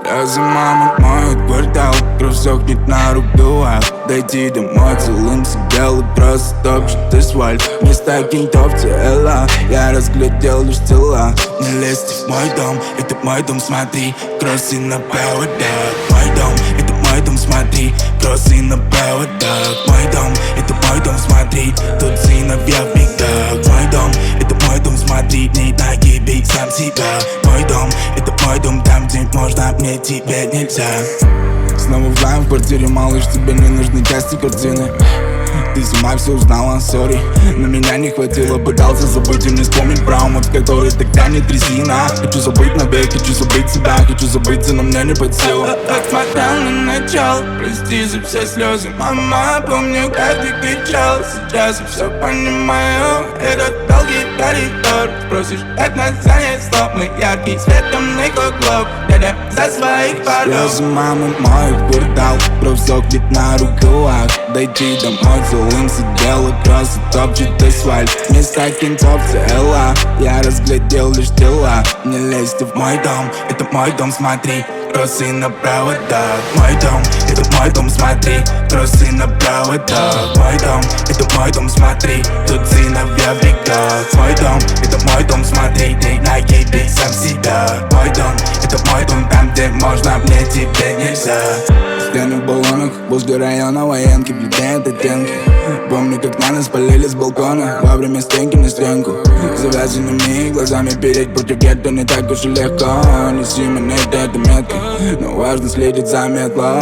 За мамой моют квартал, кровь сохнет на руках. Дойти домой, целуемся, делай просто топчет асфальт. Вместо кентов тела, я разглядел лишь тела. Не лезьте в мой дом, это мой дом, смотри, кроссы на проводах. Мой дом, это мой дом, смотри, кроссы на проводах. Мой дом, это мой дом, смотри, тут сыновья в бегах. Мой дом, это мой дом, смотри, не нагибей сам себя. Мой дом, это мой дом, там где можно, мне тебе нельзя. Снова вдвоем в квартире, малыш, тебе не нужны части картины. Ты сама все узнала, сори, но меня не хватило. Пытался забыть и не вспомнить про умот, который тогда не трясина. Хочу забыть навек, хочу забыть себя, хочу забыться, но мне не под силу. Как смотрел на начало, прости за все слезы, мама. Помню, как ты кричал, сейчас я все понимаю. Этот долгий коридор, спросишь, как нас занять слов. Мы яркий свет, темный клуб, дядя за своих паров. Слезы мамы моют квартал, кровь сохнет на руках. Дойти домой, целуемся, дело кроссы топчет асфальт. Вместо кентов тела, я разглядел лишь тела. Не лезьте в мой дом, это мой дом, смотри, кроссы на проводах. Мой дом, это мой дом, смотри, кроссы на проводах. Мой дом, это мой дом, смотри, тут сыновья в бегах. Мой дом, это мой дом, смотри, ты нагибей сам себя. Мой дом, это мой дом, там где можно, мне тебе нельзя. Стены в баллонах, возле района военки, влетают оттенки. Помню, как на нас полили с балкона во время стенки на стенку. Завязанными глазами переть против гетто не так уж и легко. Неси монеты, это метка, но важно следить за метлом.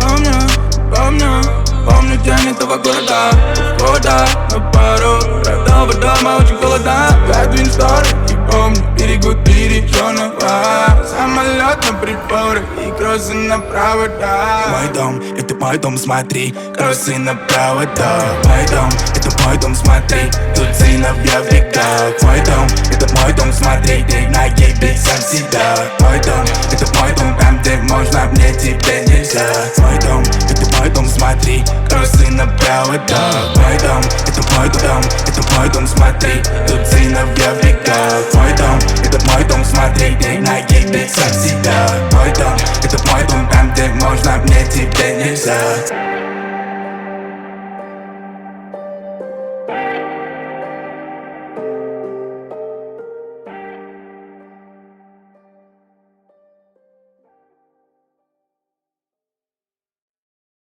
Помню тень этого города, года на пару родного дома очень холодно. Задвинь шторы и помню, берегут пережженного. Самолет на приборах и кроссы на проводах. Мой дом, это мой дом, смотри, кроссы на проводах. Мой дом, это мой дом, смотри, тут сыновья в бегах. Мой дом, это мой дом, смотри, ты нагибей сам себя. Мой дом, это мой дом, там где можно, мне тебе нельзя. Мой дом, это мой дом, смотри, кроссы на проводах. Мой дом, это мой дом, это мой дом, смотри, тут сыновья в бегах. Мой дом, это мой дом, смотри, ты нагибей сам себя. Мой дом, это мой дом, там где можно, мне тебе нельзя.